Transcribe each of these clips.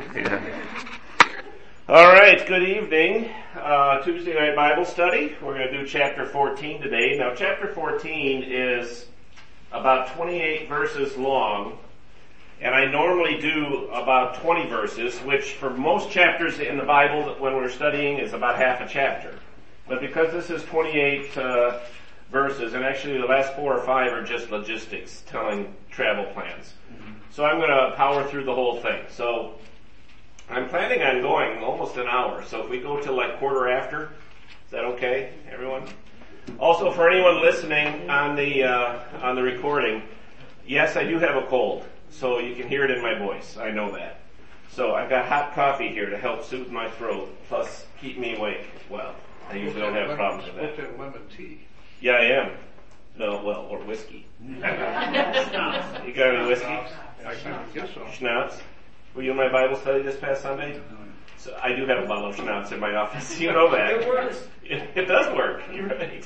Yeah. All right, good evening. Tuesday night Bible study. We're going to do chapter 14 today. Now, chapter 14 is about 28 verses long, and I normally do about 20 verses, which for most chapters in the Bible when we're studying is about half a chapter. But because this is 28 verses, and actually the last 4 or 5 are just logistics, telling travel plans. So I'm going to power through the whole thing. So I'm planning on going almost an hour. So if we go till like quarter after, is that okay, everyone? Also, for anyone listening on the recording, yes, I do have a cold, so you can hear it in my voice. I know that. So I've got hot coffee here to help soothe my throat, plus keep me awake. Well, I usually don't have problems with that. What's that lemon tea? Yeah, I am. No, well, or whiskey. You got any whiskey? I guess so. Schnapps? Were you in my Bible study this past Sunday? So I do have a bottle of schnapps in my office. You know that. It works. It does work. You're right.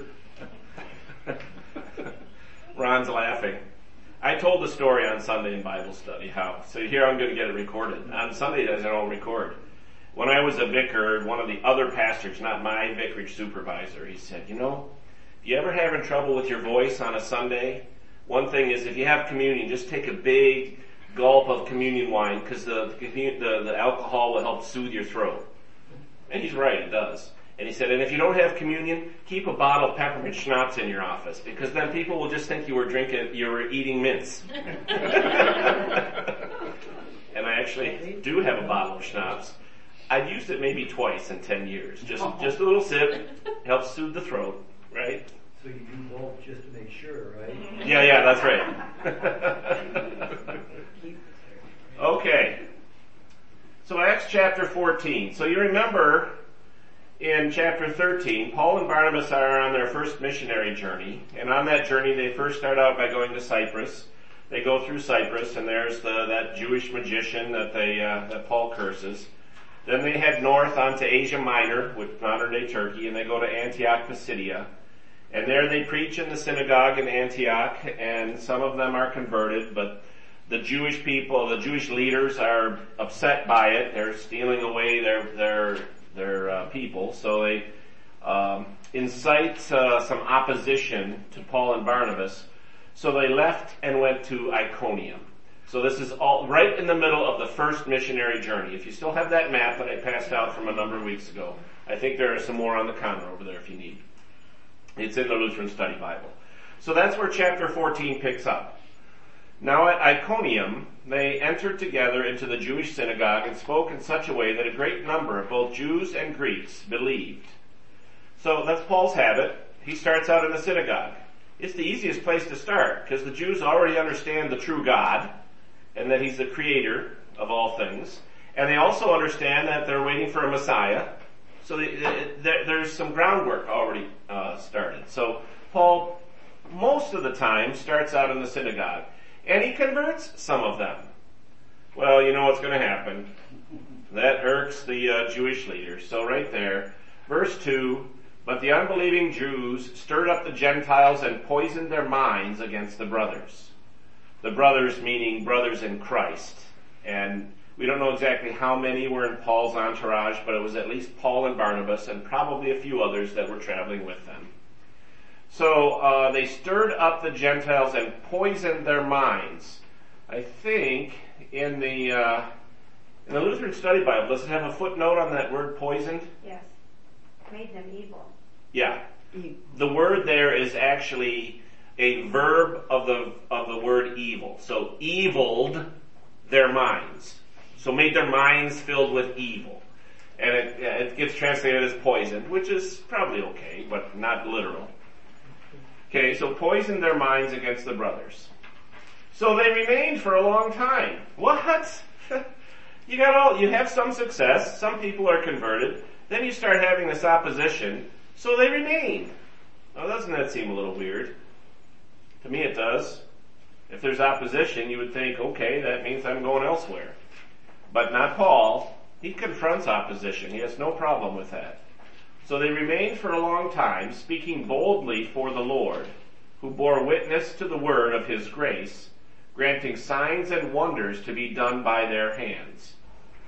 Ron's laughing. I told the story on Sunday in Bible study. So here I'm going to get it recorded. On Sundays I don't record. When I was a vicar, one of the other pastors, not my vicarage supervisor, he said, if you ever having trouble with your voice on a Sunday, one thing is if you have communion, just take a big gulp of communion wine because the alcohol will help soothe your throat. And he's right, it does. And he said, and if you don't have communion, keep a bottle of peppermint schnapps in your office because then people will just think you were eating mints. And I actually do have a bottle of schnapps. I've used it maybe twice in 10 years. Just a little sip, helps soothe the throat, right? So you do both just to make sure, right? Yeah, that's right. Okay. So Acts chapter 14. So you remember in chapter 13, Paul and Barnabas are on their first missionary journey. And on that journey, they first start out by going to Cyprus. They go through Cyprus, and there's that Jewish magician that Paul curses. Then they head north onto Asia Minor, with modern-day Turkey, and they go to Antioch, Pisidia. And there they preach in the synagogue in Antioch, and some of them are converted, but the Jewish people, the Jewish leaders are upset by it. They're stealing away their people, so they incite some opposition to Paul and Barnabas. So they left and went to Iconium. So this is all right in the middle of the first missionary journey. If you still have that map that I passed out from a number of weeks ago, I think there are some more on the counter over there if you need. It's in the Lutheran Study Bible. So that's where chapter 14 picks up. Now at Iconium, they entered together into the Jewish synagogue and spoke in such a way that a great number of both Jews and Greeks believed. So that's Paul's habit. He starts out in the synagogue. It's the easiest place to start because the Jews already understand the true God and that He's the creator of all things. And they also understand that they're waiting for a Messiah. So there's some groundwork already started. So Paul, most of the time, starts out in the synagogue. And he converts some of them. Well, you know what's going to happen. That irks the Jewish leaders. So right there, verse 2, but the unbelieving Jews stirred up the Gentiles and poisoned their minds against the brothers. The brothers meaning brothers in Christ. And we don't know exactly how many were in Paul's entourage, but it was at least Paul and Barnabas and probably a few others that were traveling with them. So they stirred up the Gentiles and poisoned their minds. I think in the Lutheran Study Bible, does it have a footnote on that word poisoned? Yes. Made them evil. Yeah. The word there is actually a verb of the word evil. So eviled their minds. So made their minds filled with evil. And it gets translated as poisoned, which is probably okay, but not literal. Okay, so poisoned their minds against the brothers. So they remained for a long time. What? You have some success, some people are converted, then you start having this opposition, so they remained. Now doesn't that seem a little weird? To me it does. If there's opposition, you would think, okay, that means I'm going elsewhere. But not Paul. He confronts opposition. He has no problem with that. So they remained for a long time, speaking boldly for the Lord, who bore witness to the word of His grace, granting signs and wonders to be done by their hands.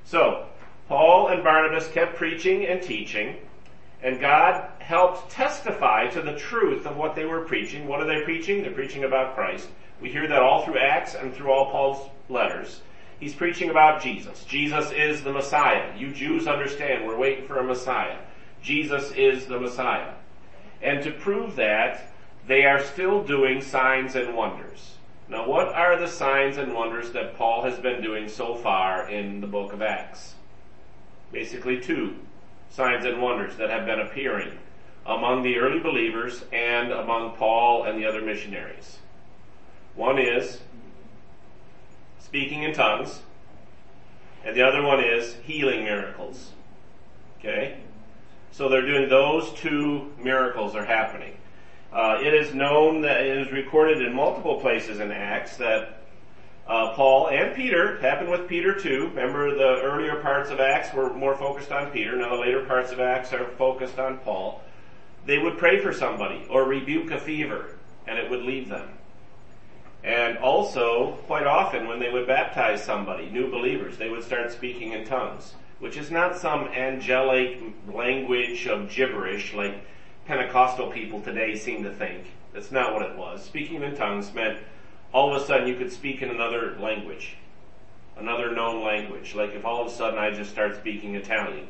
So, Paul and Barnabas kept preaching and teaching, and God helped testify to the truth of what they were preaching. What are they preaching? They're preaching about Christ. We hear that all through Acts and through all Paul's letters. He's preaching about Jesus. Jesus is the Messiah. You Jews understand, we're waiting for a Messiah. Jesus is the Messiah. And to prove that, they are still doing signs and wonders. Now, what are the signs and wonders that Paul has been doing so far in the book of Acts? Basically 2 signs and wonders that have been appearing among the early believers and among Paul and the other missionaries. One is speaking in tongues, and the other one is healing miracles. Okay? So they're doing those 2 miracles are happening. It is known that it is recorded in multiple places in Acts that Paul and Peter, happened with Peter too. Remember, the earlier parts of Acts were more focused on Peter. Now the later parts of Acts are focused on Paul. They would pray for somebody or rebuke a fever, and it would leave them. And also, quite often, when they would baptize somebody, new believers, they would start speaking in tongues, which is not some angelic language of gibberish like Pentecostal people today seem to think. That's not what it was. Speaking in tongues meant all of a sudden you could speak in another language, another known language. Like if all of a sudden I just start speaking Italian.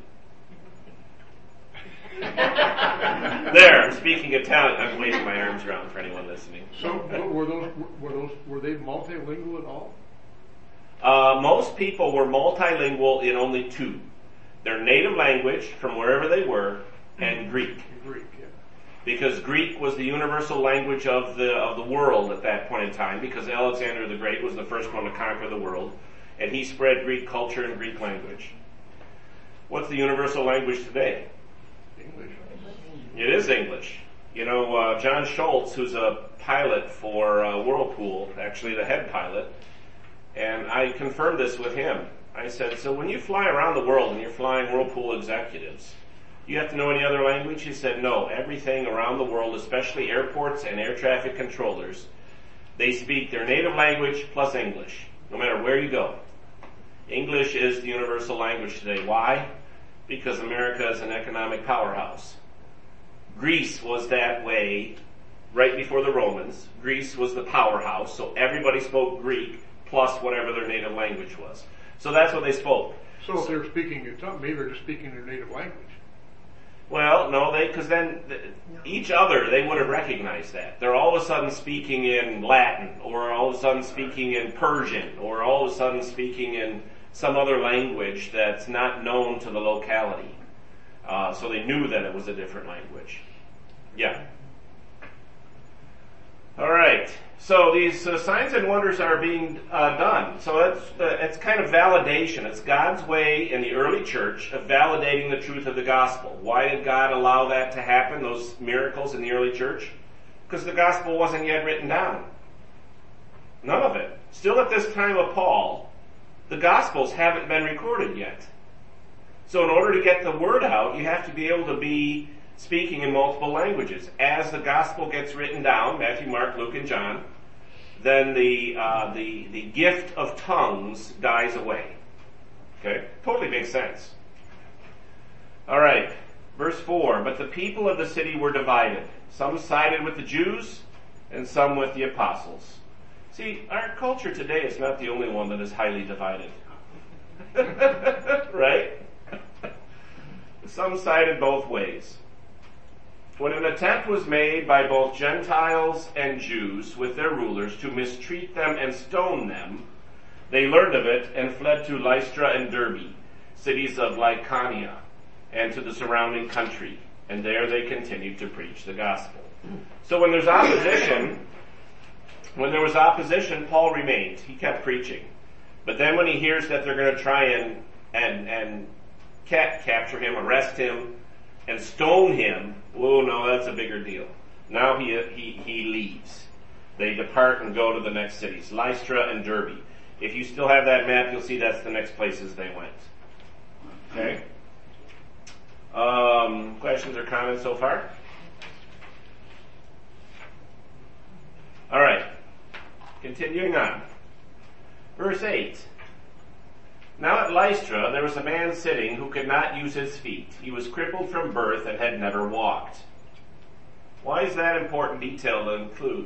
There, I'm speaking Italian. I'm waving my arms around for anyone listening. So, were they multilingual at all? Most people were multilingual in only 2. Their native language, from wherever they were, and Greek. Greek, yeah. Because Greek was the universal language of the world at that point in time, because Alexander the Great was the first one to conquer the world, and he spread Greek culture and Greek language. What's the universal language today? English. It is English. You know, John Schultz, who's a pilot for Whirlpool, actually the head pilot, and I confirmed this with him. I said, so when you fly around the world and you're flying Whirlpool executives, you have to know any other language? He said, no. Everything around the world, especially airports and air traffic controllers, they speak their native language plus English, no matter where you go. English is the universal language today. Why? Because America is an economic powerhouse. Greece was that way right before the Romans. Greece was the powerhouse, so everybody spoke Greek plus whatever their native language was. So that's what they spoke. So if they're speaking in tongue, maybe they're just speaking their native language. Well, no, because then each other, they would have recognized that. They're all of a sudden speaking in Latin, or all of a sudden speaking in Persian, or all of a sudden speaking in some other language that's not known to the locality. So they knew that it was a different language. Yeah. All right. So these signs and wonders are being done. So it's kind of validation. It's God's way in the early church of validating the truth of the gospel. Why did God allow that to happen, those miracles in the early church? Because the gospel wasn't yet written down. None of it. Still at this time of Paul, the gospels haven't been recorded yet. So in order to get the word out, you have to be able to be speaking in multiple languages. As the gospel gets written down, Matthew, Mark, Luke, and John, then the gift of tongues dies away. Okay? Totally makes sense. All right. Verse 4, but the people of the city were divided. Some sided with the Jews, and some with the apostles. See, our culture today is not the only one that is highly divided. Right? Some sided both ways. When an attempt was made by both Gentiles and Jews with their rulers to mistreat them and stone them, they learned of it and fled to Lystra and Derbe, cities of Lycaonia, and to the surrounding country, and there they continued to preach the gospel. So when there was opposition, Paul remained. He kept preaching. But then when he hears that they're going to try and capture him, arrest him, and stone him, oh no, that's a bigger deal. Now he leaves. They depart and go to the next cities, Lystra and Derbe. If you still have that map, you'll see that's the next places they went. Okay? Questions or comments so far? Alright. Continuing on. Verse 8. Now at Lystra there was a man sitting who could not use his feet. He was crippled from birth and had never walked. Why is that important detail to include?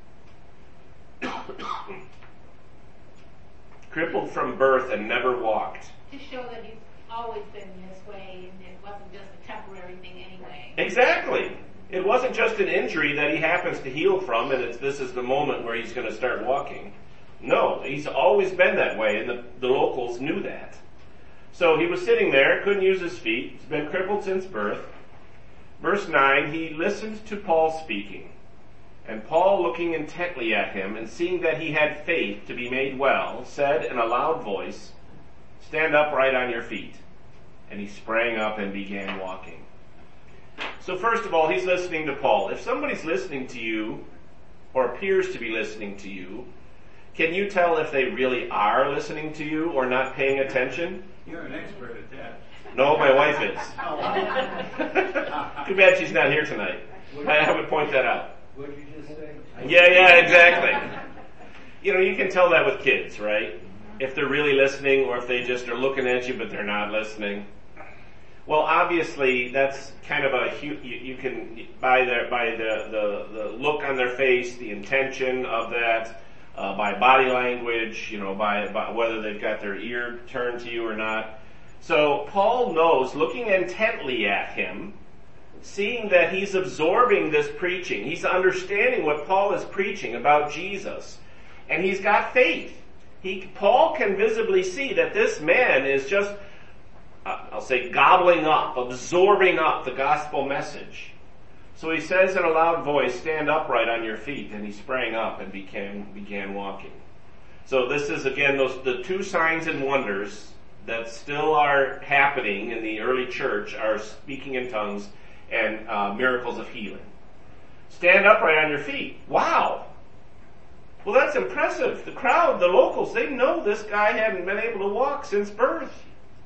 Crippled from birth and never walked. To show that he's always been this way and it wasn't just a temporary thing anyway. Exactly. It wasn't just an injury that he happens to heal from and this is the moment where he's going to start walking. No, he's always been that way, and the locals knew that. So he was sitting there, couldn't use his feet, he's been crippled since birth. Verse 9, he listened to Paul speaking. And Paul, looking intently at him, and seeing that he had faith to be made well, said in a loud voice, "Stand upright on your feet." And he sprang up and began walking. So first of all, he's listening to Paul. If somebody's listening to you, or appears to be listening to you, can you tell if they really are listening to you or not paying attention? You're an expert at that. No, my wife is. Too bad she's not here tonight. I would point that out. What did you just say? Yeah, exactly. You can tell that with kids, right? If they're really listening or if they just are looking at you but they're not listening. Well, obviously, that's kind of you can, by the look on their face, the intention of that, by body language, by whether they've got their ear turned to you or not. So Paul knows, looking intently at him, seeing that he's absorbing this preaching, he's understanding what Paul is preaching about Jesus, and he's got faith. Paul can visibly see that this man is just, I'll say, gobbling up, absorbing up the gospel message. So he says in a loud voice, "Stand upright on your feet," and he sprang up and began walking. So this is again the two signs and wonders that still are happening in the early church are speaking in tongues and miracles of healing. Stand upright on your feet. Wow. Well, that's impressive. The crowd, the locals, they know this guy hadn't been able to walk since birth.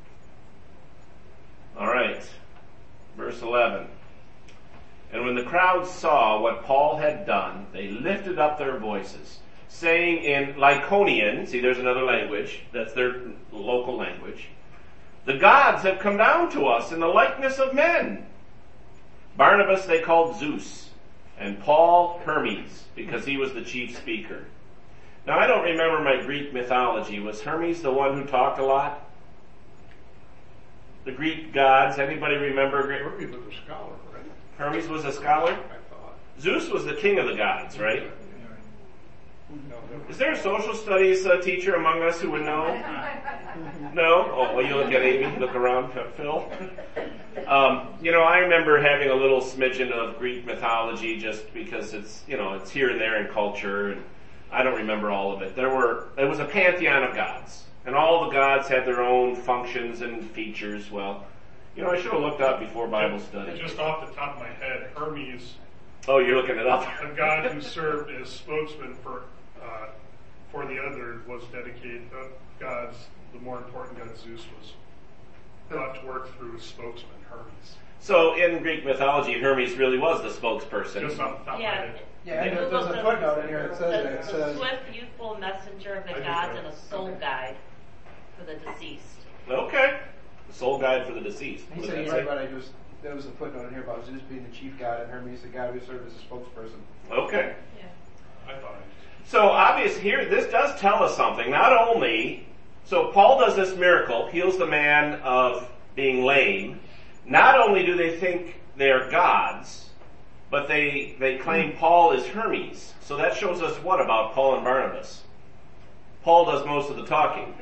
All right. Verse 11. And when the crowd saw what Paul had done, they lifted up their voices, saying in Lycaonian, see there's another language, that's their local language, "The gods have come down to us in the likeness of men." Barnabas they called Zeus, and Paul Hermes, because he was the chief speaker. Now I don't remember my Greek mythology. Was Hermes the one who talked a lot? The Greek gods, anybody remember? Hermes was a scholar, right? Hermes was a scholar? I thought. Zeus was the king of the gods, right? Is there a social studies teacher among us who would know? No? Oh, well, you look at Amy, look around, Phil. I remember having a little smidgen of Greek mythology just because it's here and there in culture, and I don't remember all of it. There was a pantheon of gods, and all the gods had their own functions and features. Well, I should have looked up before Bible study. Just off the top of my head, Hermes, Oh, you're looking it up? a god who served as spokesman for the other, was dedicated to gods. The more important god, Zeus, was brought to work through spokesman, Hermes. So in Greek mythology, Hermes really was the spokesperson. Just off the top of my head. Yeah, and there's a footnote in here that says it. It The says, swift, youthful messenger of the gods and a soul guide for the deceased. Okay. The soul guide for the deceased. he What said did he's that right, say? but there was a footnote in here about Zeus being the chief god and Hermes the god who served as a spokesperson. Okay. Yeah. I thought So obvious here, this does tell us something. Not only, so Paul does this miracle, heals the man of being lame. Not only do they think they're gods, but they claim Paul is Hermes. So that shows us what about Paul and Barnabas? Paul does most of the talking.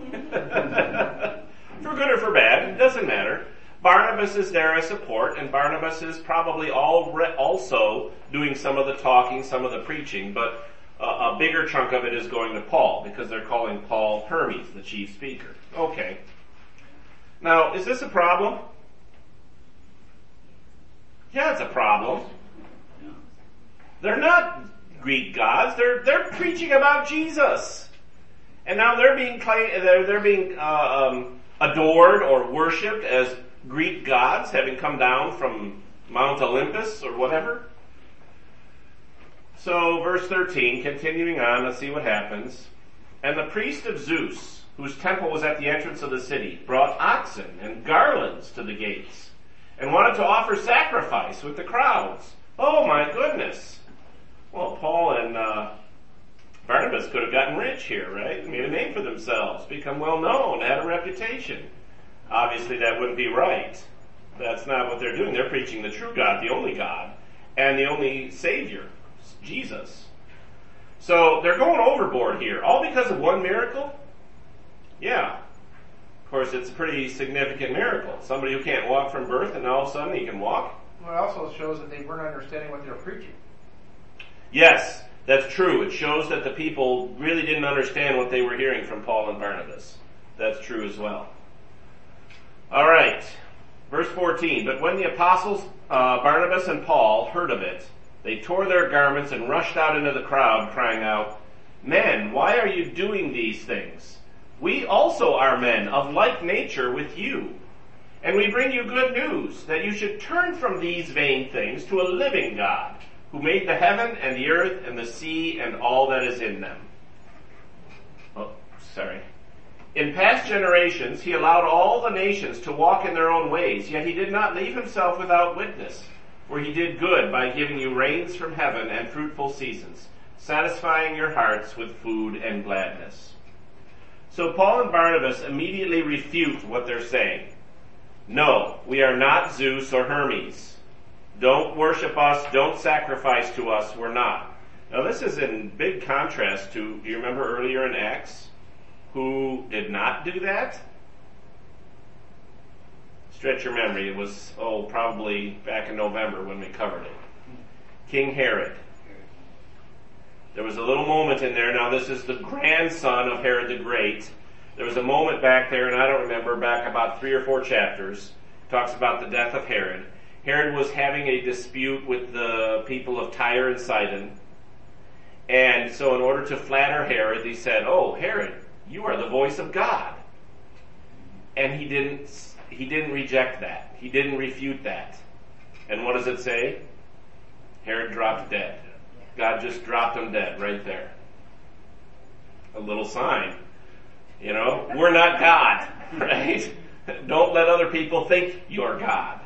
For good or for bad, it doesn't matter. Barnabas is there as support, and Barnabas is probably also doing some of the talking, some of the preaching, but a bigger chunk of it is going to Paul, because they're calling Paul Hermes, the chief speaker. Okay. Now, is this a problem? Yeah, it's a problem. They're not Greek gods. They're preaching about Jesus, and now they're being adored or worshipped as Greek gods, having come down from Mount Olympus or whatever. So, verse 13, continuing on, let's see what happens. And the priest of Zeus, whose temple was at the entrance of the city, brought oxen and garlands to the gates, and wanted to offer sacrifice with the crowds. Oh my goodness. Well, Paul and Barnabas could have gotten rich here, right? Made a name for themselves, become well known, had a reputation. Obviously that wouldn't be right. That's not what they're doing. They're preaching the true God, the only God, and the only Savior, Jesus. So they're going overboard here, all because of one miracle? Yeah. Of course, it's a pretty significant miracle. Somebody who can't walk from birth and all of a sudden he can walk. Well, it also shows that they weren't understanding what they were preaching. Yes, that's true. It shows that the people really didn't understand what they were hearing from Paul and Barnabas. That's true as well. All right. Verse 14, but when the apostles Barnabas and Paul heard of it, they tore their garments and rushed out into the crowd, crying out, Men, why are you doing these things? We also are men of like nature with you, and we bring you good news, that you should turn from these vain things to a living God, who made the heaven and the earth and the sea and all that is in them. In past generations, he allowed all the nations to walk in their own ways, yet he did not leave himself without witness, for he did good by giving you rains from heaven and fruitful seasons, satisfying your hearts with food and gladness. So Paul and Barnabas immediately refute what they're saying. No, we are not Zeus or Hermes. Don't worship us, don't sacrifice to us, we're not. Now this is in big contrast to, do you remember earlier in Acts, who did not do that? Stretch your memory. It was, probably back in November when we covered it. King Herod. There was a little moment in there. Now this is the grandson of Herod the Great. There was a moment back there, and I don't remember, back about 3 or 4 chapters. Talks about the death of Herod. Herod was having a dispute with the people of Tyre and Sidon. And so in order to flatter Herod, he said, Herod, you are the voice of God. And he didn't reject that. He didn't refute that. And what does it say? Herod dropped dead. God just dropped him dead right there. A little sign. We're not God, right? Don't let other people think you're God.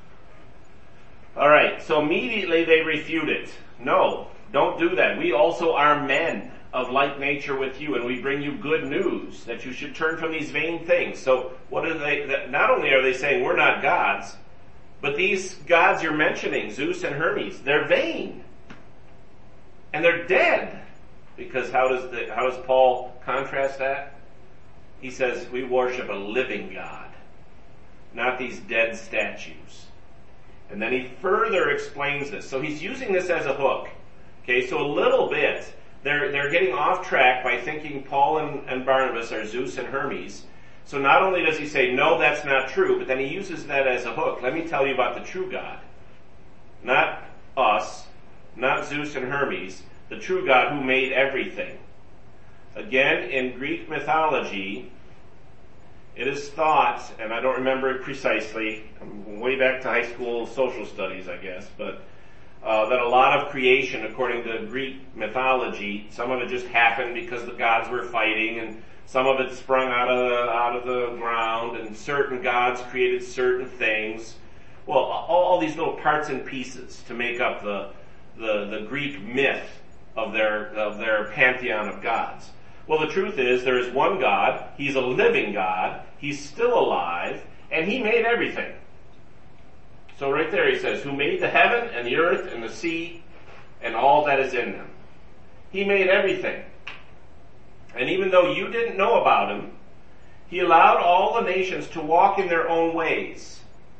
Alright, so immediately they refute it. No, don't do that. We also are men of like nature with you, and we bring you good news that you should turn from these vain things. So what are they? Not only are they saying we're not gods, but these gods you're mentioning, Zeus and Hermes, they're vain. And they're dead. Because how does Paul contrast that? He says we worship a living God, not these dead statues. And then he further explains this. So he's using this as a hook. Okay, so a little bit, they're getting off track by thinking Paul and Barnabas are Zeus and Hermes. So not only does he say, no, that's not true, but then he uses that as a hook. Let me tell you about the true God. Not us, not Zeus and Hermes, the true God who made everything. Again, in Greek mythology, it is thought, and I don't remember it precisely, I'm way back to high school social studies, I guess, but that a lot of creation, according to Greek mythology, some of it just happened because the gods were fighting, and some of it sprung out of the ground, and certain gods created certain things. Well, all these little parts and pieces to make up the Greek myth of their pantheon of gods. Well, the truth is, there is one God, he's a living God, he's still alive, and he made everything. So right there he says, who made the heaven and the earth and the sea and all that is in them. He made everything. And even though you didn't know about him, he allowed all the nations to walk in their own ways.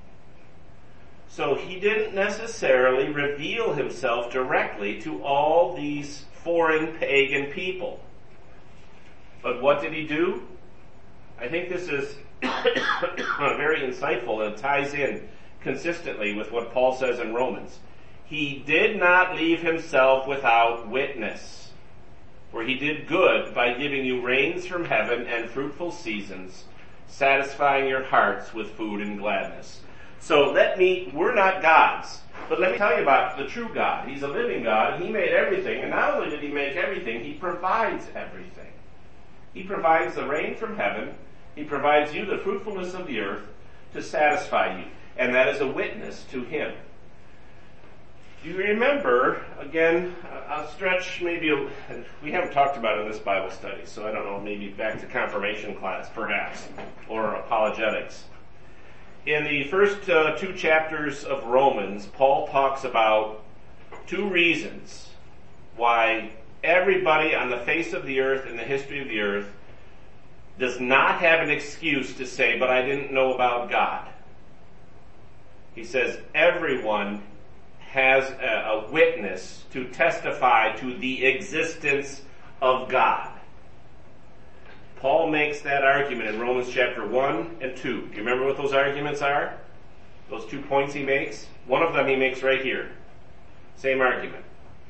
So he didn't necessarily reveal himself directly to all these foreign pagan people. But what did he do? I think this is very insightful and ties in consistently with what Paul says in Romans. He did not leave himself without witness, for he did good by giving you rains from heaven and fruitful seasons, satisfying your hearts with food and gladness. So we're not gods, but let me tell you about the true God. He's a living God, and he made everything, and not only did he make everything, he provides everything. He provides the rain from heaven. He provides you the fruitfulness of the earth to satisfy you. And that is a witness to Him. Do you remember, again, I'll stretch we haven't talked about it in this Bible study, so I don't know, maybe back to confirmation class, perhaps, or apologetics. In the first 2 chapters of Romans, Paul talks about 2 reasons why everybody on the face of the earth in the history of the earth does not have an excuse to say, but I didn't know about God. He says everyone has a witness to testify to the existence of God. Paul makes that argument in Romans chapter 1 and 2. Do you remember what those arguments are? Those 2 points he makes? One of them he makes right here. Same argument.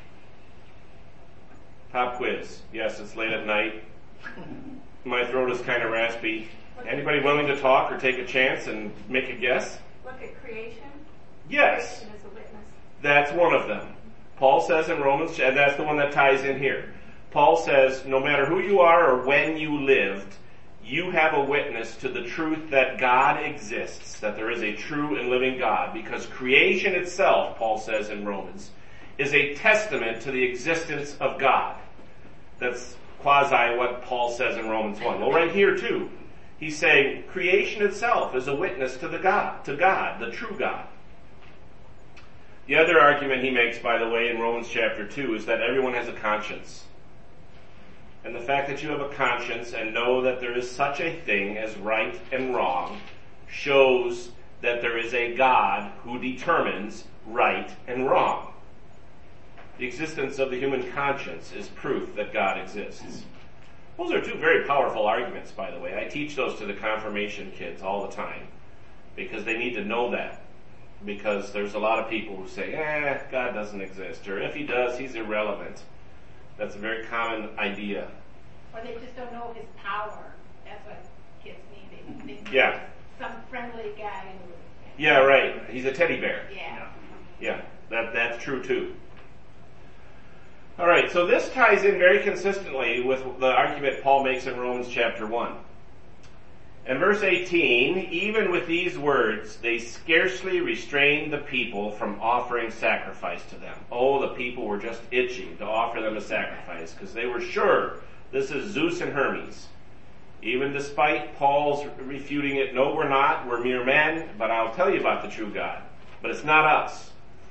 Pop quiz. Yes, it's late at night. My throat is kind of raspy. Anybody willing to talk or take a chance and make a guess? Look at creation. Yes. Creation is a witness. That's one of them. Paul says in Romans, and that's the one that ties in here. Paul says, no matter who you are or when you lived, you have a witness to the truth that God exists, that there is a true and living God, because creation itself, Paul says in Romans, is a testament to the existence of God. That's quasi what Paul says in Romans 1. Well, right here too, he's saying creation itself is a witness to God, the true God. The other argument he makes, by the way, in Romans chapter 2 is that everyone has a conscience. And the fact that you have a conscience and know that there is such a thing as right and wrong shows that there is a God who determines right and wrong. The existence of the human conscience is proof that God exists. Those are 2 very powerful arguments, by the way. I teach those to the confirmation kids all the time because they need to know that. Because there's a lot of people who say, God doesn't exist, or if He does, He's irrelevant. That's a very common idea. Or they just don't know His power. That's what kids need. They need Yeah. some friendly guy who... Yeah, right. He's a teddy bear. Yeah. Yeah, that's true too. All right, so this ties in very consistently with the argument Paul makes in Romans chapter 1. In verse 18, even with these words, they scarcely restrained the people from offering sacrifice to them. Oh, the people were just itching to offer them a sacrifice because they were sure this is Zeus and Hermes. Even despite Paul's refuting it, no, we're not, we're mere men, but I'll tell you about the true God. But it's not us.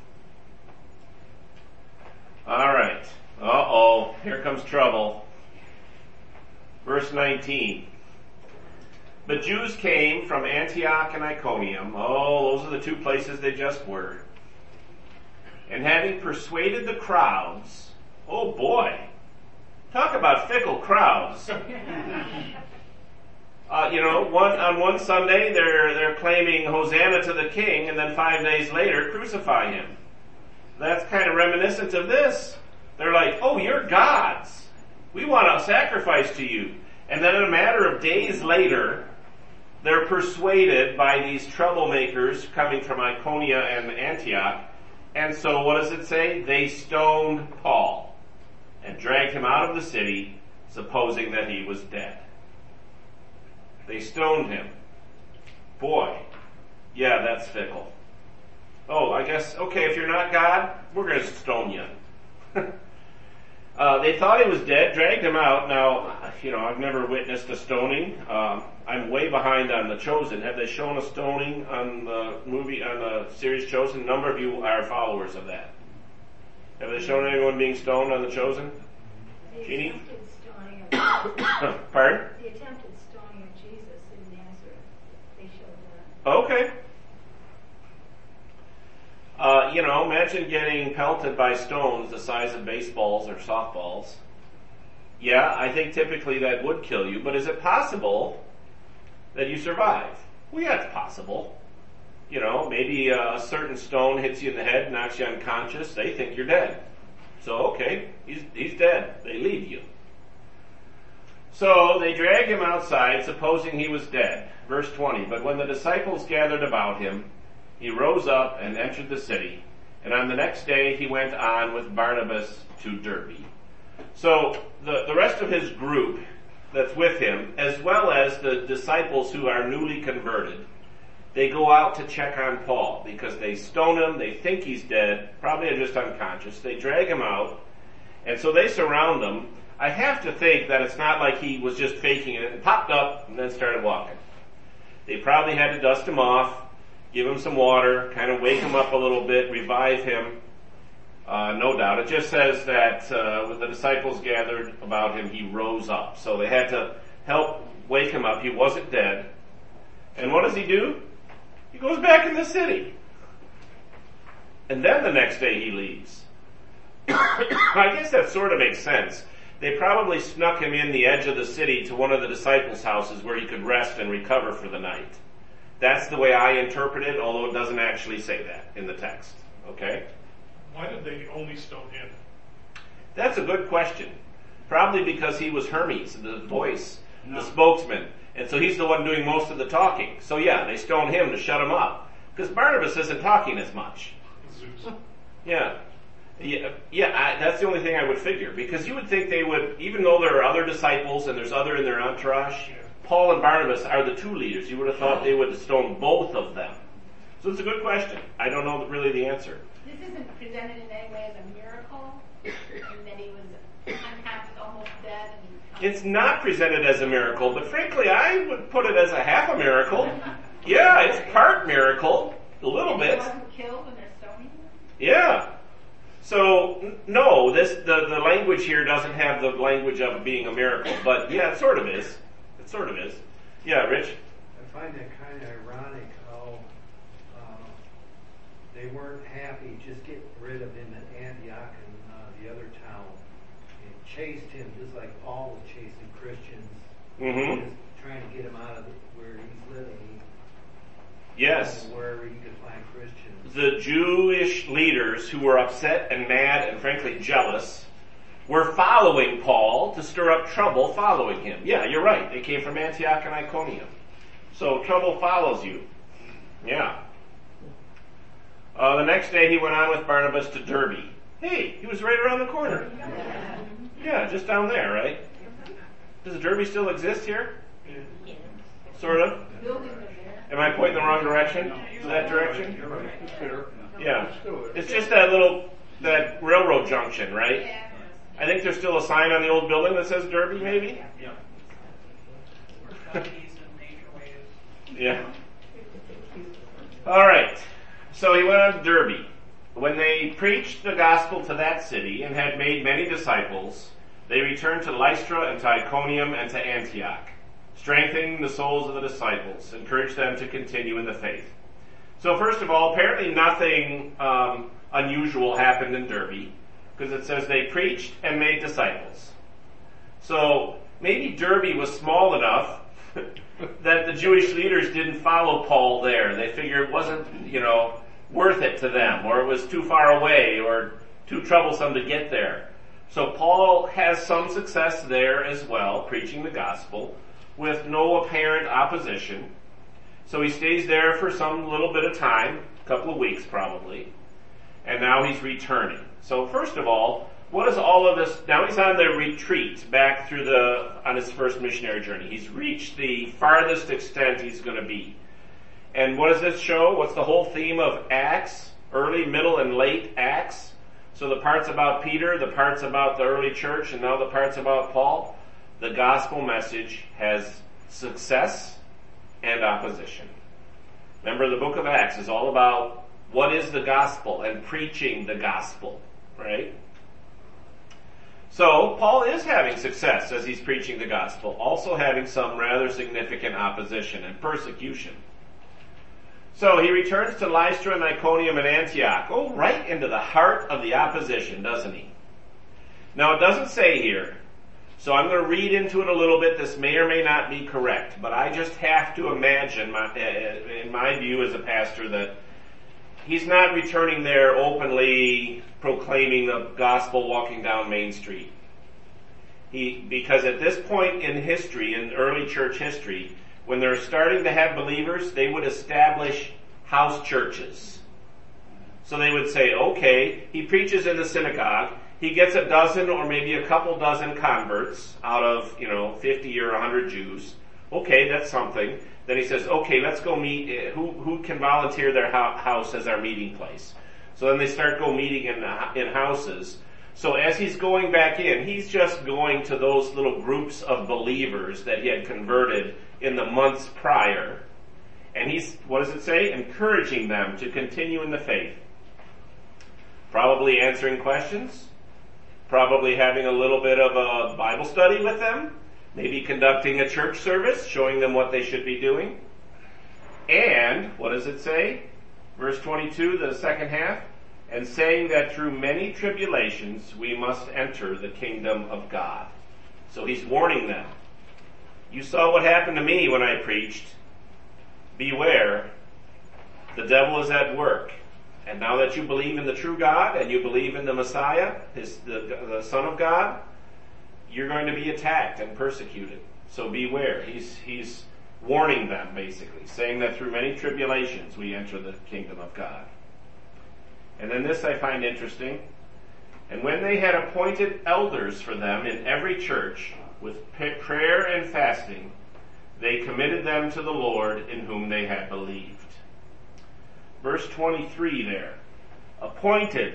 All right. Uh-oh, here comes trouble. Verse 19. But Jews came from Antioch and Iconium. Oh, those are the 2 places they just were. And having persuaded the crowds, oh boy, talk about fickle crowds. On one Sunday they're claiming Hosanna to the King, and then 5 days later crucify Him. That's kind of reminiscent of this. They're like, oh, you're gods. We want to sacrifice to you. And then in a matter of days later, they're persuaded by these troublemakers coming from Iconia and Antioch. And so what does it say? They stoned Paul and dragged him out of the city, supposing that he was dead. They stoned him. Boy, yeah, that's fickle. Oh, I guess, okay, if you're not God, we're going to stone you. They thought he was dead, dragged him out. Now, I've never witnessed a stoning. I'm way behind on The Chosen. Have they shown a stoning on the series Chosen? A number of you are followers of that. Have they shown anyone being stoned on The Chosen? Jeannie? Attempted stoning of Pardon? the attempted stoning of Jesus in Nazareth. They showed that. Okay. Imagine getting pelted by stones the size of baseballs or softballs. Yeah, I think typically that would kill you, but is it possible that you survive? Well, yeah, it's possible. Maybe a certain stone hits you in the head, knocks you unconscious, they think you're dead. So, okay, he's dead. They leave you. So they drag him outside, supposing he was dead. Verse 20, but when the disciples gathered about him, he rose up and entered the city, and on the next day he went on with Barnabas to Derbe. So the rest of his group that's with him, as well as the disciples who are newly converted, they go out to check on Paul because they stone him, they think he's dead, probably just unconscious. They drag him out, and so they surround him. I have to think that it's not like he was just faking it and popped up and then started walking. They probably had to dust him off, give him some water, kind of wake him up a little bit, revive him. No doubt. It just says that when the disciples gathered about him, he rose up. So they had to help wake him up. He wasn't dead. And what does he do? He goes back in the city. And then the next day he leaves. I guess that sort of makes sense. They probably snuck him in the edge of the city to one of the disciples' houses where he could rest and recover for the night. That's the way I interpret it, although it doesn't actually say that in the text. Okay? Why did they only stone him? That's a good question. Probably because he was Hermes, the voice, the spokesman. And so he's the one doing most of the talking. So yeah, they stone him to shut him up. Because Barnabas isn't talking as much. Zeus. Yeah. That's the only thing I would figure. Because you would think they would, even though there are other disciples and there's other in their entourage, Paul and Barnabas are the two leaders. You would have thought they would have stoned both of them. So it's a good question. I don't know really the answer. This isn't presented in any way as a miracle, and that he was unconscious, almost dead. It's not presented as a miracle, but frankly, I would put it as a half a miracle. Yeah, it's part miracle, a little bit. He wasn't killed when they're stoning him? Yeah. So, no, the language here doesn't have the language of being a miracle, but yeah, it sort of is. It sort of is. Yeah, Rich? I find that kind of ironic how they weren't happy just getting rid of him in Antioch and the other town. They chased him just like Paul was chasing Christians. Mm-hmm. Just trying to get him out of where he's living. Yes. Wherever he could find Christians. The Jewish leaders who were upset and mad and frankly jealous were following Paul to stir up trouble following him. Yeah, you're right. They came from Antioch and Iconium. So trouble follows you. Yeah. The next day he went on with Barnabas to Derbe. Hey, he was right around the corner. Yeah, just down there, right? Does Derbe still exist here? Sort of? Buildings are there. Am I pointing the wrong direction? That direction? You're right. It's there. Yeah. It's still there. It's just that railroad junction, right? Yeah. I think there's still a sign on the old building that says Derbe, maybe? Yeah. Alright. So he went on to Derbe. When they preached the gospel to that city and had made many disciples, they returned to Lystra and to Iconium and to Antioch, strengthening the souls of the disciples, encouraged them to continue in the faith. So first of all, apparently nothing unusual happened in Derbe, because it says they preached and made disciples. So maybe Derbe was small enough that the Jewish leaders didn't follow Paul there. They figured it wasn't, worth it to them, or it was too far away, or too troublesome to get there. So Paul has some success there as well, preaching the gospel, with no apparent opposition. So he stays there for some little bit of time, a couple of weeks probably, and now he's returning. So first of all, what is all of this? Now he's on the retreat back on his first missionary journey. He's reached the farthest extent he's going to be. And what does this show? What's the whole theme of Acts? Early, middle, and late Acts. So the parts about Peter, the parts about the early church, and now the parts about Paul. The gospel message has success and opposition. Remember, the book of Acts is all about what is the gospel and preaching the gospel, right? So Paul is having success as he's preaching the gospel, also having some rather significant opposition and persecution. So he returns to Lystra and Iconium and Antioch. Oh, right into the heart of the opposition, doesn't he? Now it doesn't say here, so I'm going to read into it a little bit. This may or may not be correct, but I just have to imagine, in my view as a pastor, that he's not returning there openly proclaiming the gospel walking down Main Street. Because at this point in history, in early church history, when they're starting to have believers, they would establish house churches. So they would say, okay, he preaches in the synagogue, he gets a dozen or maybe a couple dozen converts out of, 50 or 100 Jews. Okay, that's something. Then he says, okay, let's go meet, who can volunteer their house as our meeting place? So then they start meeting in houses. So as he's going back in, he's just going to those little groups of believers that he had converted in the months prior. And he's, what does it say? Encouraging them to continue in the faith. Probably answering questions. Probably having a little bit of a Bible study with them. Maybe conducting a church service, showing them what they should be doing. And, what does it say? Verse 22, the second half. And saying that through many tribulations we must enter the kingdom of God. So he's warning them. You saw what happened to me when I preached. Beware, the devil is at work. And now that you believe in the true God and you believe in the Messiah, the Son of God, you're going to be attacked and persecuted. So beware. He's warning them, basically, saying that through many tribulations we enter the kingdom of God. And then this I find interesting. And when they had appointed elders for them in every church with prayer and fasting, they committed them to the Lord in whom they had believed. Verse 23 there. Appointed.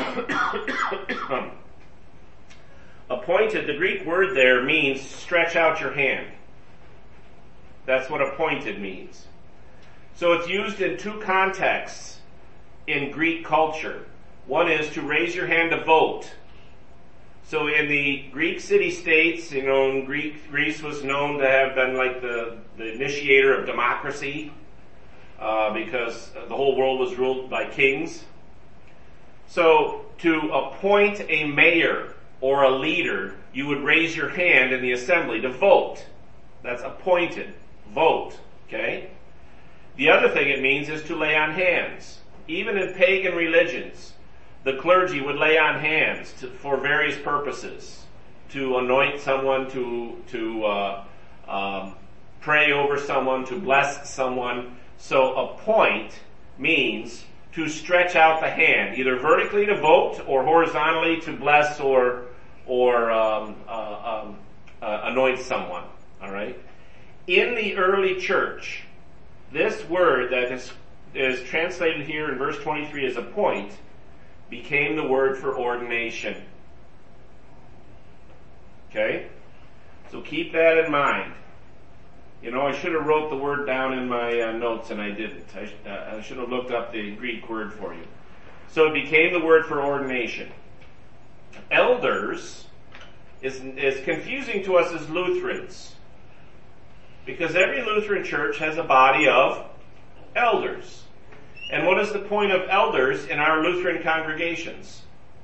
Appointed, the Greek word there means stretch out your hand. That's what appointed means. So it's used in two contexts in Greek culture. One is to raise your hand to vote. So in the Greek city-states, Greece was known to have been like the initiator of democracy, because the whole world was ruled by kings. So to appoint a mayor or a leader, you would raise your hand in the assembly to vote. That's appointed. Vote. Okay? The other thing it means is to lay on hands. Even in pagan religions, the clergy would lay on hands for various purposes. To anoint someone, to pray over someone, to bless someone. So appoint means to stretch out the hand, either vertically to vote or horizontally to bless or anoint someone. All right. In the early church, this word that is translated here in verse 23 as appoint became the word for ordination. Okay? So keep that in mind. I should have wrote the word down in my notes and I didn't. I should have looked up the Greek word for you. So it became the word for ordination. Elders is confusing to us as Lutherans, because every Lutheran church has a body of elders. And what is the point of elders in our Lutheran congregations?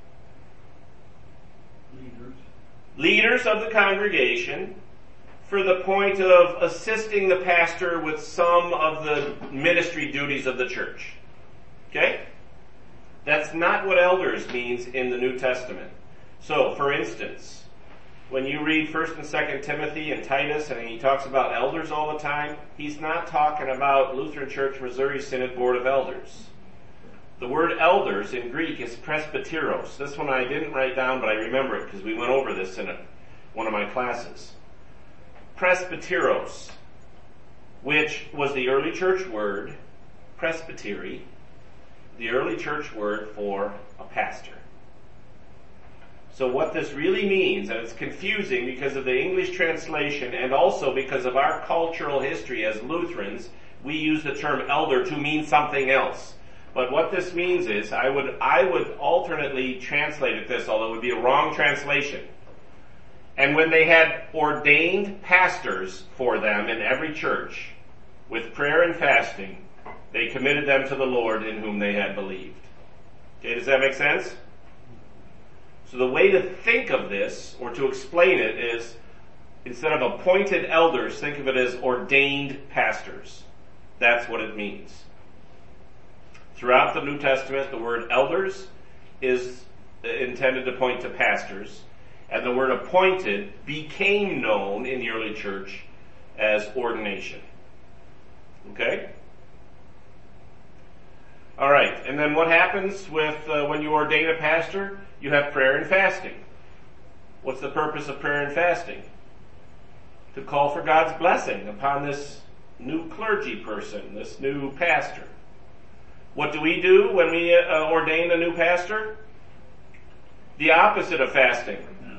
Leaders of the congregation, for the point of assisting the pastor with some of the ministry duties of the church. Okay? That's not what elders means in the New Testament. So, for instance, when you read 1 and 2 Timothy and Titus, and he talks about elders all the time, he's not talking about Lutheran Church Missouri Synod Board of Elders. The word elders in Greek is presbyteros. This one I didn't write down, but I remember it because we went over this in one of my classes. Presbyteros, which was the early church word, presbytery, the early church word for a pastor. So what this really means, and it's confusing because of the English translation and also because of our cultural history as Lutherans, we use the term elder to mean something else. But what this means is, I would alternately translate it this, although it would be a wrong translation. And when they had ordained pastors for them in every church, with prayer and fasting, they committed them to the Lord in whom they had believed. Okay, does that make sense? So the way to think of this, or to explain it, is instead of appointed elders, think of it as ordained pastors. That's what it means. Throughout the New Testament, the word elders is intended to point to pastors, and the word appointed became known in the early church as ordination. Okay? All right, and then what happens with when you ordain a pastor? You have prayer and fasting. What's the purpose of prayer and fasting? To call for God's blessing upon this new clergy person, this new pastor. What do we do when we ordain a new pastor? The opposite of fasting.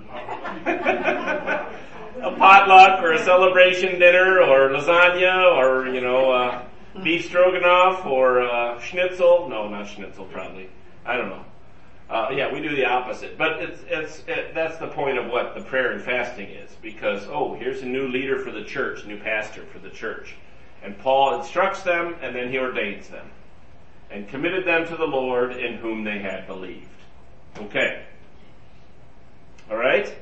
A potluck or a celebration dinner or lasagna or, beef stroganoff or schnitzel. No, not schnitzel probably. I don't know. We do the opposite. But that's the point of what the prayer and fasting is. Because, here's a new leader for the church, new pastor for the church. And Paul instructs them and then he ordains them. And committed them to the Lord in whom they had believed. Okay. All right?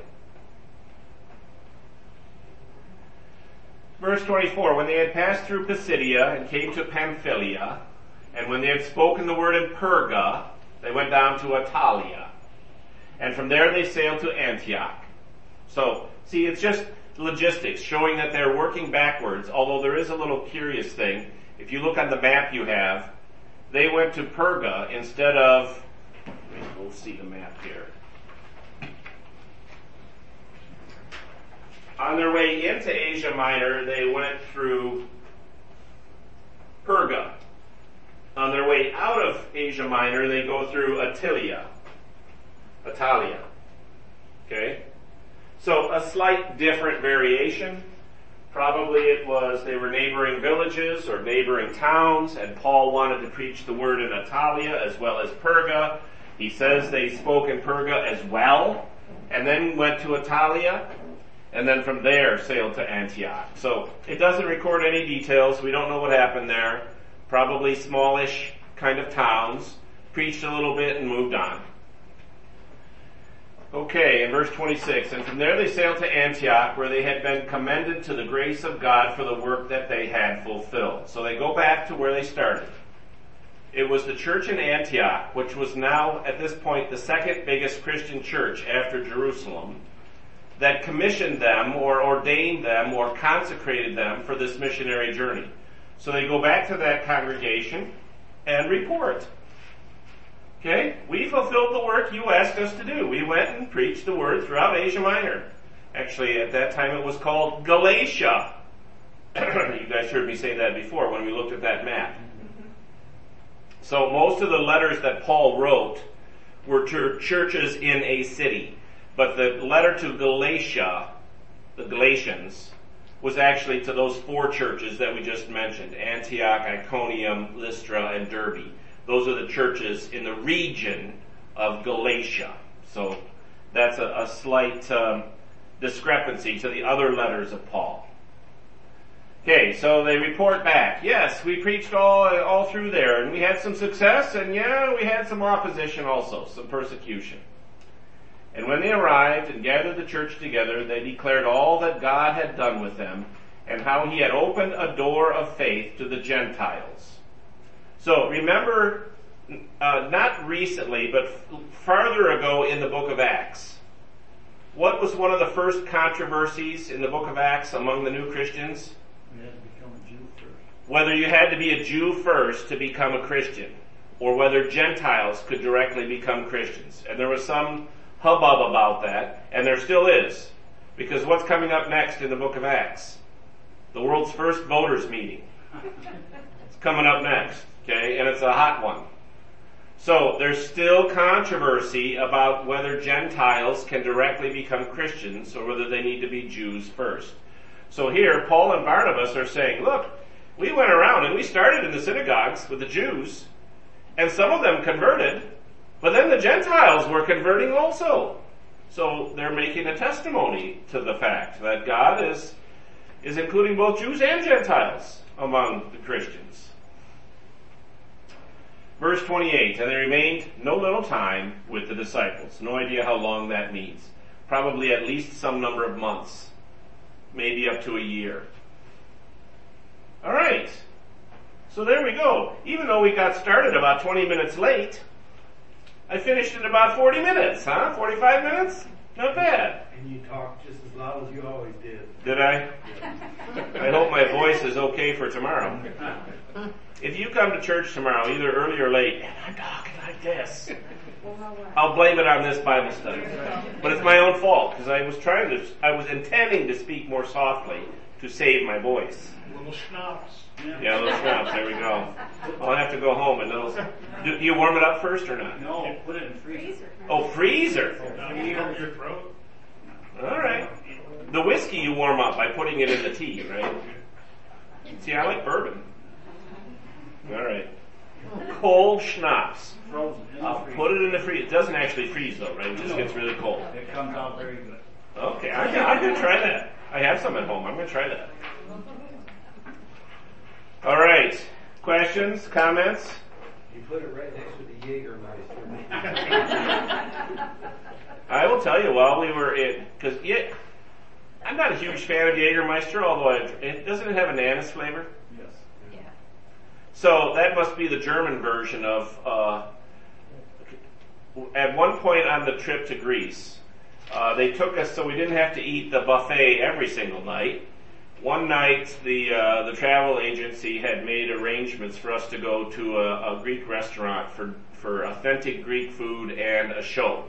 Verse 24, when they had passed through Pisidia and came to Pamphylia, and when they had spoken the word in Perga, they went down to Attalia. And from there they sailed to Antioch. So, see, it's just logistics, showing that they're working backwards, although there is a little curious thing. If you look on the map you have, they went to Perga instead of, we'll see the map here. On their way into Asia Minor, they went through Perga. On their way out of Asia Minor, they go through Attalia. Okay? So a slight different variation. Probably it was they were neighboring villages or neighboring towns, and Paul wanted to preach the word in Attalia as well as Perga. He says they spoke in Perga as well, and then went to Attalia. And then from there sailed to Antioch. So it doesn't record any details. We don't know what happened there. Probably smallish kind of towns. Preached a little bit and moved on. Okay, in verse 26, and from there they sailed to Antioch, where they had been commended to the grace of God for the work that they had fulfilled. So they go back to where they started. It was the church in Antioch, which was now at this point the second biggest Christian church after Jerusalem, that commissioned them or ordained them or consecrated them for this missionary journey. So they go back to that congregation and report. Okay? We fulfilled the work you asked us to do. We went and preached the word throughout Asia Minor. Actually, at that time it was called Galatia. You guys heard me say that before when we looked at that map. So most of the letters that Paul wrote were to churches in a city. But the letter to Galatia, the Galatians, was actually to those four churches that we just mentioned. Antioch, Iconium, Lystra, and Derbe. Those are the churches in the region of Galatia. So that's a slight discrepancy to the other letters of Paul. Okay, so they report back. Yes, we preached all through there, and we had some success, and we had some opposition also, some persecution. And when they arrived and gathered the church together, they declared all that God had done with them, and how he had opened a door of faith to the Gentiles. So remember, not recently, but farther ago in the book of Acts, what was one of the first controversies in the book of Acts among the new Christians? You had to become a Jew first. Whether you had to be a Jew first to become a Christian, or whether Gentiles could directly become Christians. And there was some hubbub about that, and there still is. Because what's coming up next in the book of Acts? The world's first voters meeting. It's coming up next, okay? And it's a hot one. So there's still controversy about whether Gentiles can directly become Christians or whether they need to be Jews first. So here, Paul and Barnabas are saying, look, we went around and we started in the synagogues with the Jews, and some of them converted, but then the Gentiles were converting also. So they're making a testimony to the fact that God is including both Jews and Gentiles among the Christians. Verse 28, and they remained no little time with the disciples. No idea how long that means. Probably at least some number of months. Maybe up to a year. Alright. So there we go. Even though we got started about 20 minutes late, I finished in about 40 minutes, huh? 45 minutes? Not bad. And you talked just as loud as you always did. Did I? I hope my voice is okay for tomorrow. if you come to church tomorrow, either early or late, and I'm talking like this, I'll blame it on this Bible study. But it's my own fault, because I was intending to speak more softly to save my voice. Little schnapps. Yeah, little schnapps, there we go. I'll have to go home and those. Do you warm it up first or not? No, put it in freezer. Oh, freezer. Down your throat. Alright. The whiskey you warm up by putting it in the tea, right? See, I like bourbon. Alright. Cold schnapps. Frozen. In the I'll freezer. put it in the freezer. It doesn't actually freeze though, right? It just gets really cold. It comes out very good. Okay, I'm gonna try that. I have some at home. I'm gonna try that. Alright. Questions? Comments? You put it right next to the Jägermeister. I will tell you while we were in, because I'm not a huge fan of Jägermeister, although it doesn't it have an anise flavor? Yes. Yeah. So that must be the German version of, at one point on the trip to Greece, they took us so we didn't have to eat the buffet every single night. One night, the travel agency had made arrangements for us to go to a Greek restaurant for authentic Greek food and a show.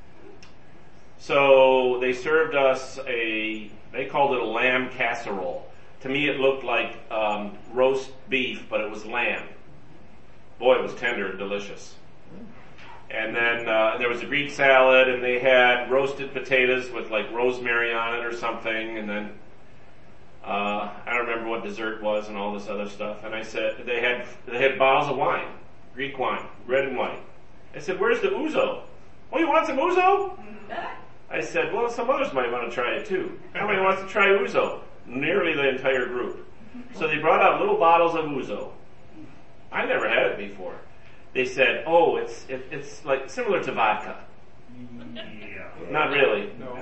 So they served us they called it a lamb casserole. To me it looked like roast beef, but it was lamb. Boy, it was tender and delicious. And then there was a Greek salad, and they had roasted potatoes with like rosemary on it or something, and then I don't remember what dessert was and all this other stuff. And I said, they had bottles of wine, Greek wine, red and white. I said, where's the ouzo? Oh, you want some ouzo? I said, well, some others might want to try it too. How many wants to try ouzo? Nearly the entire group. So they brought out little bottles of ouzo. I never had it before. They said, oh, it's like similar to vodka. Yeah. Not really. No.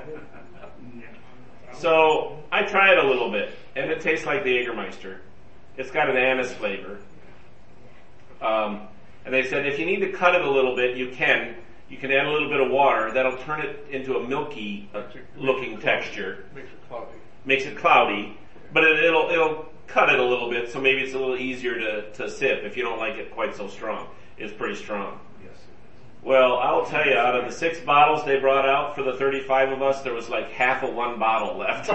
So I tried a little bit, and it tastes like the Jägermeister. It's got an anise flavor. And they said if you need to cut it a little bit, you can. You can add a little bit of water. That'll turn it into a milky looking texture. Makes it cloudy. Makes it cloudy, but it'll cut it a little bit, so maybe it's a little easier to sip if you don't like it quite so strong. It's pretty strong. Yes. Well, I'll tell you, out of the 6 bottles they brought out for the 35 of us, there was like half of one bottle left.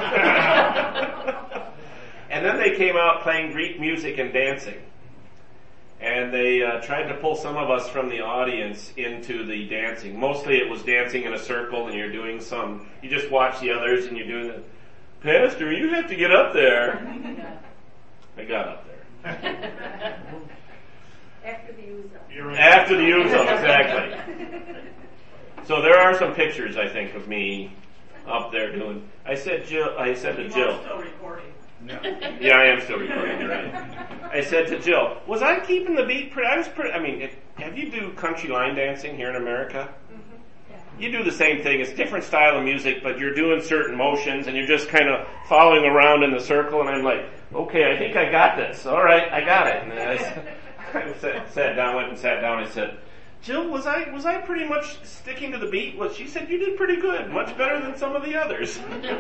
And then they came out playing Greek music and dancing. And they tried to pull some of us from the audience into the dancing. Mostly it was dancing in a circle, and you just watch the others and you're doing the, Pastor, you have to get up there. I got up there. After the Uzo. After the Uzo, exactly. So there are some pictures, I think, of me up there doing. I said to Jill. Still recording. No. Yeah, I am still recording. You're right. I said to Jill, "Was I keeping the beat? Have you do country line dancing here in America? You do the same thing. It's a different style of music, but you're doing certain motions, and you're just kind of following around in the circle. And I'm like, okay, I think I got this. All right, I got it. And then I sat down. I said, Jill, was I pretty much sticking to the beat? Well, she said you did pretty good, much better than some of the others.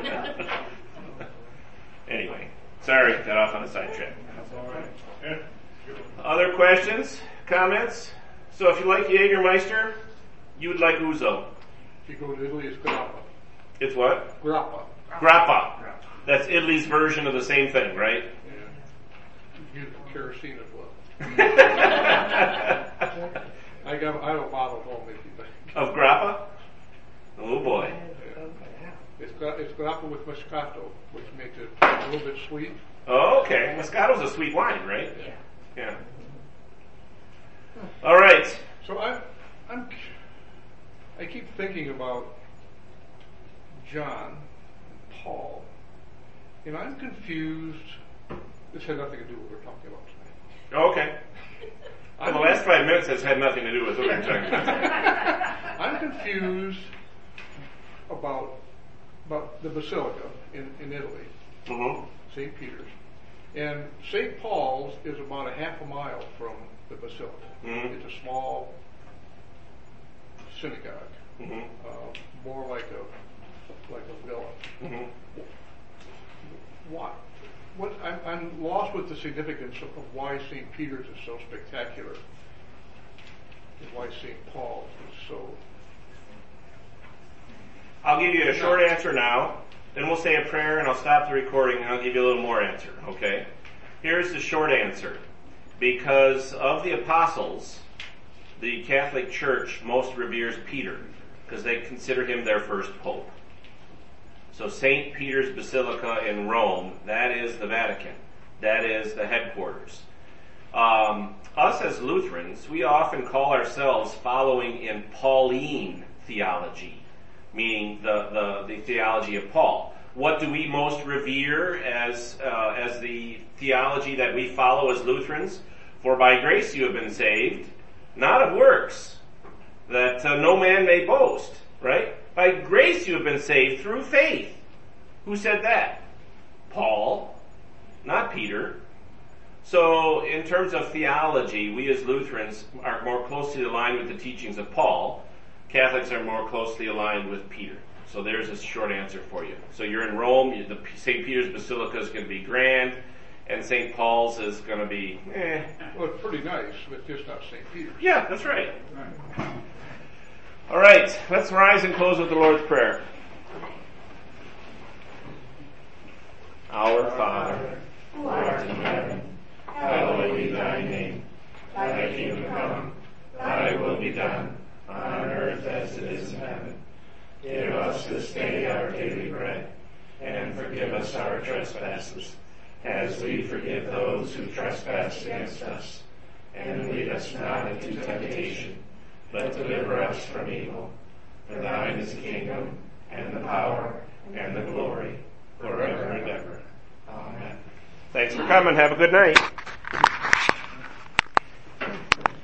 Anyway, sorry, got off on a sidetrack. That's all right. Yeah. Other questions, comments? So if you like Jägermeister, you would like Ouzo. If you go to Italy, it's grappa. It's what? Grappa. Grappa. That's Italy's version of the same thing, right? Yeah. Use kerosene as well. I have a bottle at home if you think. Of grappa? Oh boy. It's grappa with Moscato, which makes it a little bit sweet. Oh, okay. Moscato's a sweet wine, right? Yeah. All right. So I keep thinking about John and Paul, and I'm confused. This had nothing to do with what we're talking about tonight. Okay. Well, the last 5 minutes has had nothing to do with what we're talking about. I'm confused about the Basilica in Italy, Mm-hmm. St. Peter's. And St. Paul's is about a half a mile from the Basilica. Mm-hmm. It's a small synagogue, Mm-hmm. more like a villa. Mm-hmm. I'm lost with the significance of why St. Peter's is so spectacular and why St. Paul's is so... I'll give you a short answer now, then we'll say a prayer and I'll stop the recording and I'll give you a little more answer, okay? Here's the short answer. Because of the apostles, the Catholic Church most reveres Peter, because they consider him their first pope. So St. Peter's Basilica in Rome, that is the Vatican. That is the headquarters. Us as Lutherans, we often call ourselves following in Pauline theology, meaning the theology of Paul. What do we most revere as the theology that we follow as Lutherans? For by grace you have been saved, not of works, that no man may boast, right? By grace you have been saved through faith. Who said that? Paul, not Peter. So in terms of theology, we as Lutherans are more closely aligned with the teachings of Paul. Catholics are more closely aligned with Peter. So there's a short answer for you. So you're in Rome, the St. Peter's Basilica is going to be grand, and St. Paul's is going to be, Well, it's pretty nice, but just not St. Peter's. Yeah, that's right. All right, let's rise and close with the Lord's Prayer. Our Father, who art in heaven, hallowed be thy name. Thy kingdom come, thy will be done, on earth as it is in heaven. Give us this day our daily bread, and forgive us our trespasses, as we forgive those who trespass against us. And lead us not into temptation, but deliver us from evil. For thine is the kingdom, and the power, and the glory, forever and ever. Amen. Thanks for coming. Have a good night.